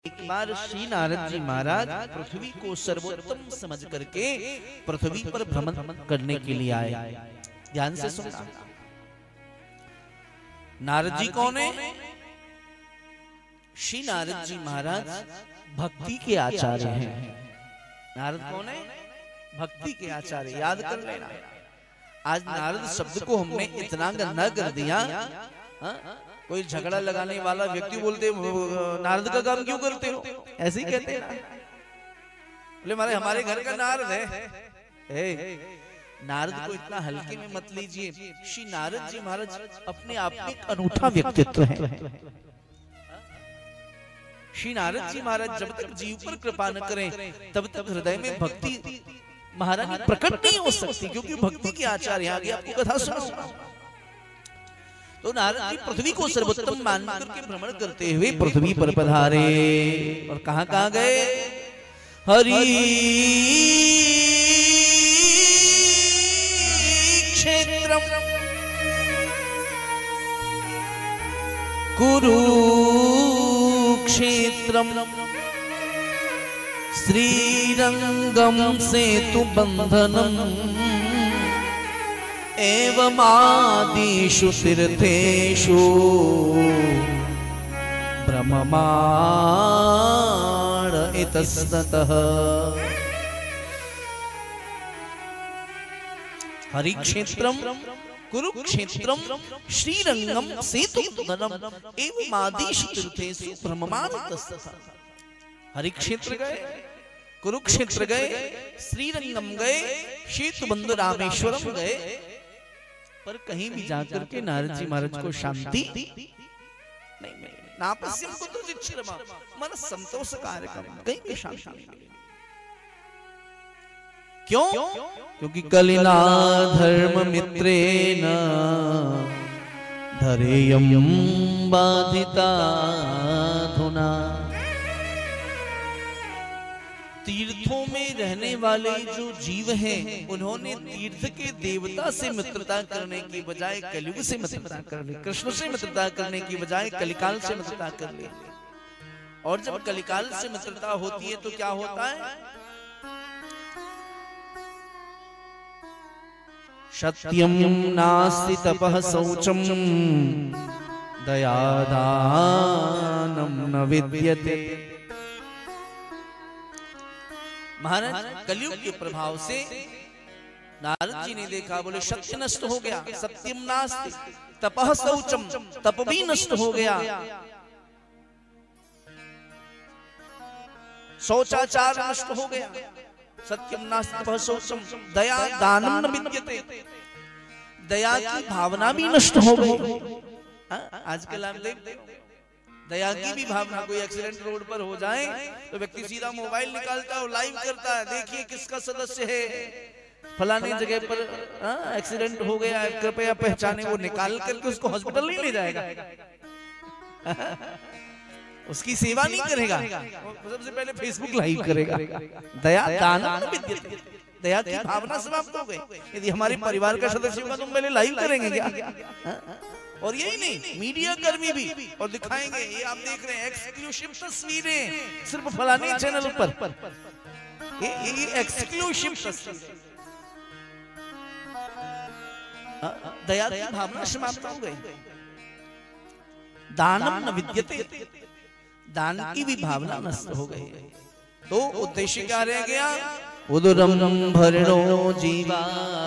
एक बार श्री नारद जी महाराज पृथ्वी को सर्वोत्तम समझ करके पृथ्वी पर भ्रमण करने के लिए आए। ध्यान से सुनना। नारद जी कौन है? श्री नारद जी महाराज भक्ति के आचार्य हैं। नारद कौन है? भक्ति के आचार्य। याद कर लेना। आज नारद शब्द को हमने इतना गंदा कर दिया। कोई झगड़ा लगाने वाला व्यक्ति बोलते नारद का काम क्यों करते हो, ऐसे ही कहते हैं। बोले हमारे घर का नारद है। नारद को इतना हल्के में मत लीजिए। श्री नारद जी महाराज अपने आप में एक अनूठा व्यक्तित्व है। श्री नारद जी महाराज जब तक जीव पर कृपा न करें तब तक हृदय में भक्ति महाराज प्रकट नहीं हो सकती, क्योंकि भक्ति के आचार्य। आगे आपको कथा सुनाऊंगा। तो नारद जी पृथ्वी को सर्वोत्तम मान करके भ्रमण करते हुए पृथ्वी पर पधारे। और कहां कहां गए? हरि क्षेत्रम कुरुक्षेत्रम श्रीरंगम सेतु बंधनम एवमादिषु तीर्थेषु ब्रह्मांड इतस्ततः। हरिक्षेत्रम कुरुक्षेत्रम श्रीरंगम सेतु बंधनम एवमादिषु तीर्थेषु ब्रह्मांड इतस्ततः। हरिक्षेत्र गए, कुरुक्षेत्र गए, श्रीरंगम गए, सेतु बंधु रामेश्वरम गए, पर कहीं भी जाकर के नारद जी महाराज को शांति नहीं मिली। नापस्यम कुतचिच्छ्रमा मन संतोष कार्यक्रम, कहीं भी शांति नहीं मिली। क्यों? क्योंकि कलिना धर्म मित्रेण धरेयं बाधिता धुना। तीर्थों में रहने वाले जो जीव हैं, उन्होंने तीर्थ के देवता से मित्रता करने की बजाय कलयुग से मित्रता कर ली। कृष्ण से मित्रता करने की बजाय कलिकाल से मित्रता कर ली। और जब कलिकाल से मित्रता होती है तो क्या होता है? सत्यम नास्ति तपः शौचम दयादानम न विद्यते। महाराज कलयुग के प्रभाव से नारद जी ने देखा, बोले सत्य नष्ट हो गया, सत्यम नास्ति तपः शौचम, तप भी नष्ट हो गया, शौचाचार नष्ट हो गया। सत्यम नास्ति तपः शौचम दया दानम न विद्यते, दया की भावना भी नष्ट हो गई। आजकल आप देखते हो दया की भी भावना। कोई एक्सीडेंट रोड पर हो जाए तो व्यक्ति सीधा मोबाइल निकालता है और लाइव करता है, देखिए किसका सदस्य है, फलाने जगह पर एक्सीडेंट हो गया है, कृपया पहचाने। वो निकाल करके उसको हॉस्पिटल नहीं ले जाएगा, उसकी सेवा नहीं करेगा, सबसे पहले फेसबुक लाइव करेगा। दया दानम न विद्यते, दया की भावना समाप्त हो गई। यदि हमारे परिवार का सदस्य होगा तो हम पहले लाइव करेंगे क्या? और यही नहीं, मीडिया कर्मी भी और दिखाएंगे। ये आप देख रहे हैं एक्सक्लूसिव तस्वीरें सिर्फ फलाने चैनल पर, ये एक्सक्लूसिव तस्वीरें। दया की भावना समाप्त हो गई। दानम न विद्यते, दान की भी भावना नष्ट हो गई। तो उद्देश्य क्या रह गया? उदरम भरणो जीवा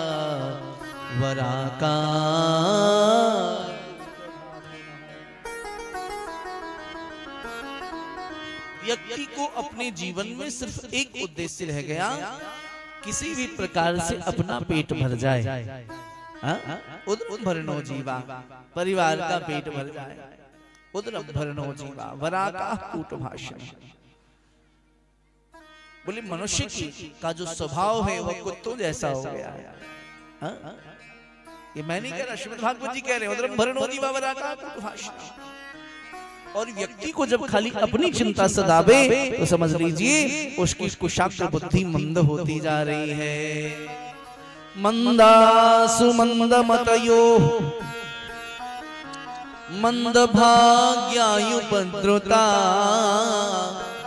वराकार। व्यक्ति को अपने जीवन में सिर्फ एक उद्देश्य रह गया, किसी भी प्रकार से अपना पेट भर जाए। उदरम भरणो जीवा, परिवार का पेट भर जाए। उदरम भरणो जीवा वराकाः कूटभाषण। बोले मनुष्य का जो स्वभाव है वह कुत्तों जैसा हो गया है। ये मैं नहीं कह रहा, श्रीमद् भागवत जी कह रहे हैं। उदरम भरणो जीवा वराकाः कूटभाषण। और व्यक्ति को जब खाली अपनी चिंता सदावे तो समझ लीजिए उसकी कुशाग्र बुद्धि मंद होती जा रही है। मंदासु मंदमतयो मंदभाग्यायुपद्रुता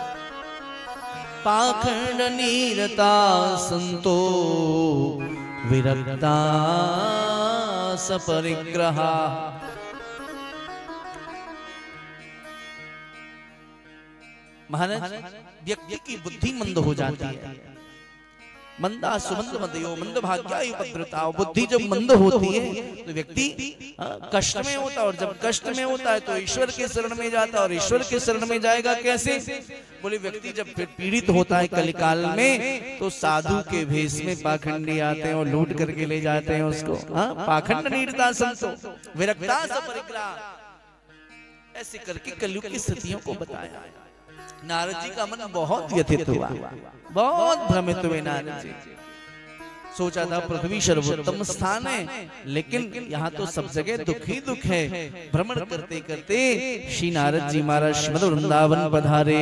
पाखंड नीरता संतो विरक्ता सपरिग्रहा। महाराज व्यक्ति की बुद्धि मंद हो जाती है। मंदा सुमंद मदयो मंद भाग्यायु भद्रता। बुद्धि जब मंद होती है तो व्यक्ति कष्ट में होता है, और जब कष्ट में होता है तो ईश्वर के शरण में जाता है। और ईश्वर के शरण में जाएगा कैसे? बोले व्यक्ति जब फिर पीड़ित होता है कलिकाल में तो साधु के भेष में पाखंडी आते हैं और लूट करके ले जाते हैं उसको। पाखंड नीरता संतो विरक्ता सपरिग्रहा। ऐसे करके कलयुग की स्थितियों को बताया। नारद जी का मन बहुत व्यथित हुआ, बहुत भ्रमित हुए नारद जी। सोचा था पृथ्वी सर्वोत्तम स्थान है, लेकिन यहाँ तो सब जगह दुख ही दुख है। भ्रमण करते करते श्री नारद जी महाराज श्रीमद् वृंदावन पधारे।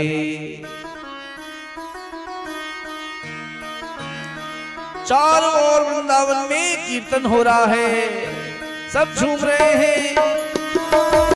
चारों ओर वृंदावन में कीर्तन हो रहा है, सब झूम रहे हैं।